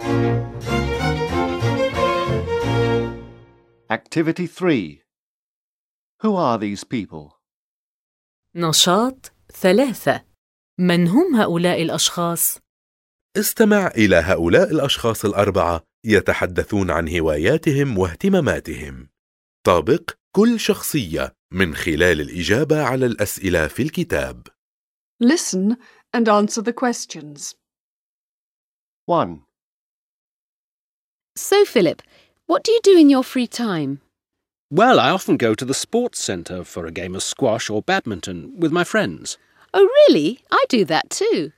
Activity 3. Who are these people? نشاط 3. من هم هؤلاء الأشخاص؟ استمع إلى هؤلاء الأشخاص الأربعة يتحدثون عن هواياتهم واهتماماتهم. طابق كل شخصية من خلال الإجابة على الأسئلة في الكتاب. Listen and answer the questions. 1. So, Philip, what do you do in your free time? Well, I often go to the sports centre for a game of squash or badminton with my friends. Oh, really? I do that too.